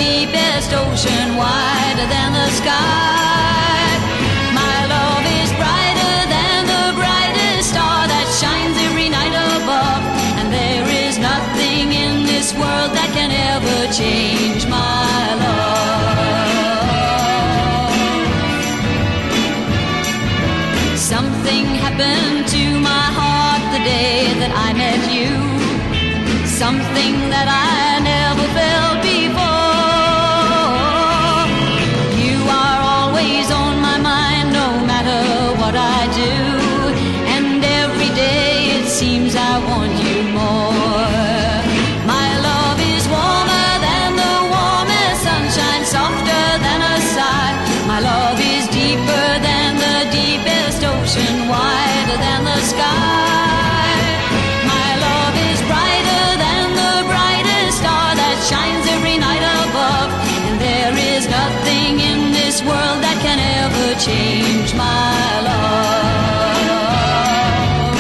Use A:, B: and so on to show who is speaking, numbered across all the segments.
A: deepest ocean, wider than the sky. My love is brighter than the brightest star that shines every night above, and there is nothing in this world that can ever change my love. Something happened to my heart the day that I met you, something that I never felt before. You are always on my mind, no matter what I do, and every day it seems I want you more. My love is warmer than the warmest sunshine, softer than a sigh. My love is deeper than the deepest ocean, wider than the sky. My love is brighter than the brightest star that shines every night above, and there is nothing in this world that can ever change my love.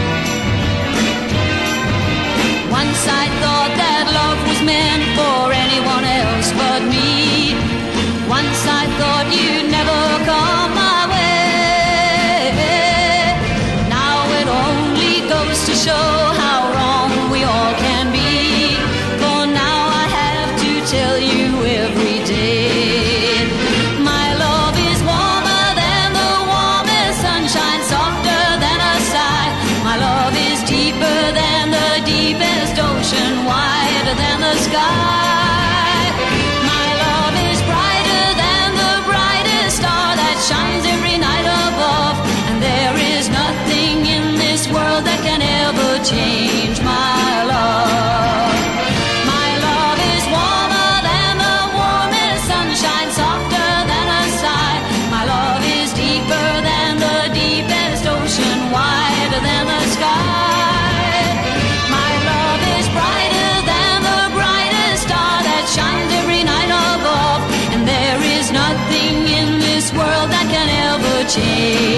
A: Once I thought that love was meant for anyone else but me. Once I thought you'd never come my way. Now it only goes to show how wrong we all can be, for now I have to tell you every day. My love is warmer than the warmest sunshine, softer than a sigh. My love is deeper than the deepest ocean, wider than the sky. My love is brighter than the brightest star that shines every night above, and there is nothing in this world that can ever change my love. My love is warmer than the warmest sunshine, softer than a sigh. My love is deeper than the deepest ocean, wider than the sky. My love is brighter than the brightest star that shines every night above, and there is nothing in this world that can ever change